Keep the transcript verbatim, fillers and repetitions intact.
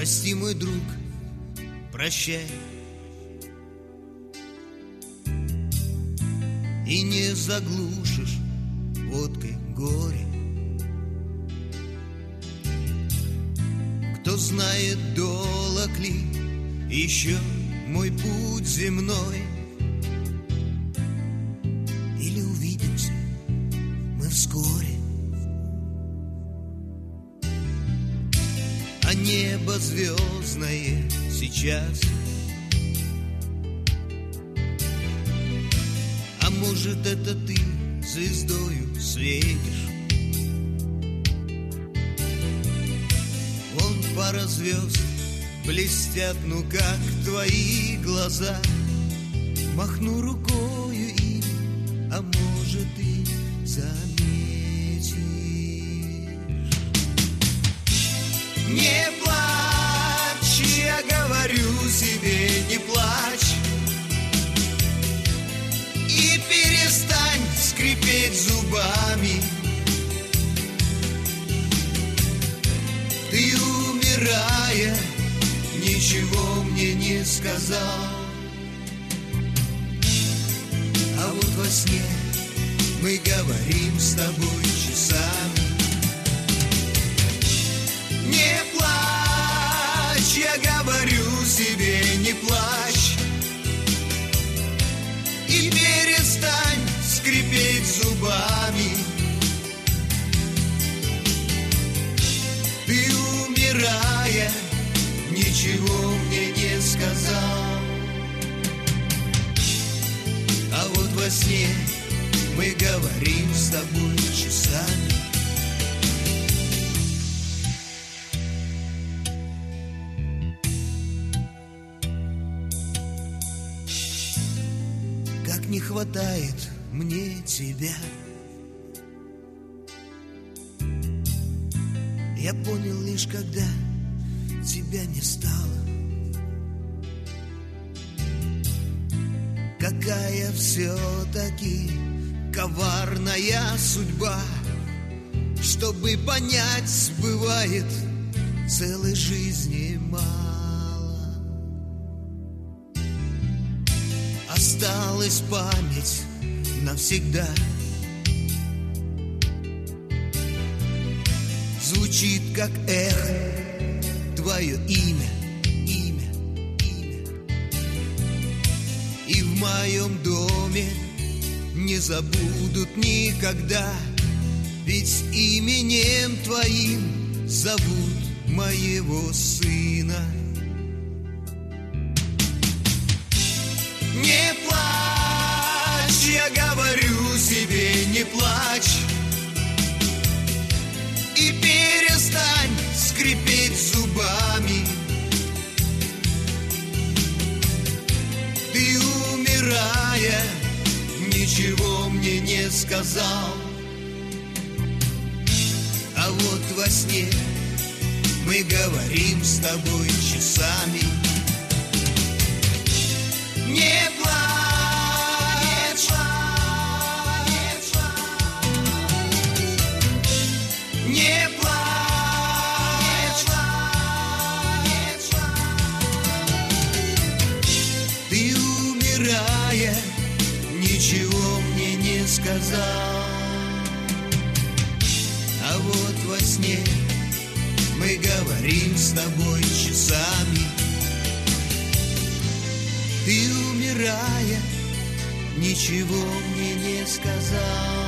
Прости, мой друг, прощай. И не заглушишь водкой горе. Кто знает, долог ли еще мой путь земной, или увидимся мы вскоре. А небо звездное сейчас, а может, это ты звездою светишь. Вон пара звезд блестят, ну как твои глаза. Махну рукою им, а может, и заметишь. Не плачь, я говорю себе, не плачь. И перестань скрипеть зубами. Ты, умирая, ничего мне не сказал. А вот во сне мы говорим с тобой часами. Не плачь, я говорю себе, не плачь. И перестань скрипеть зубами. Ты, умирая, ничего мне не сказал. А вот во сне мы говорим с тобой часами. Как не хватает мне тебя. Я понял лишь, когда тебя не стало. Какая все-таки коварная судьба. Чтобы понять, бывает, целой жизни мало. Осталась память навсегда. Звучит как эхо твое имя, имя, имя. И в моем доме не забудут никогда. Ведь именем твоим зовут моего сына. Не плачь, я говорю себе, не плачь. И перестань скрипеть зубами. Ты, умирая, ничего мне не сказал. А вот во сне мы говорим с тобой часами. Не плачь, не плачь. Ты, умирая, ничего мне не сказал. А вот во сне мы говорим с тобой часами. Ты, умирая, ничего мне не сказал.